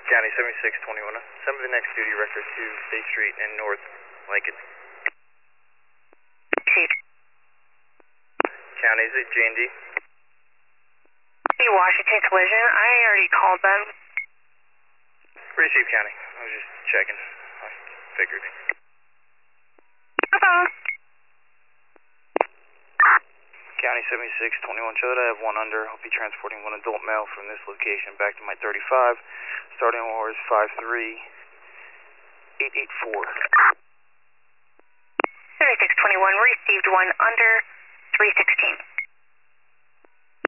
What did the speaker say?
County 7621. Send me the next duty record to State Street in North Lincoln. Chief. County, is it J&D? Washington Collision. I already called them. Receive, County. I was just checking. I figured. Hello. County 7621. Show that I have one under. I'll be transporting one adult male from this location back to my 35. Starting hours 53884. 7621 received one under 316.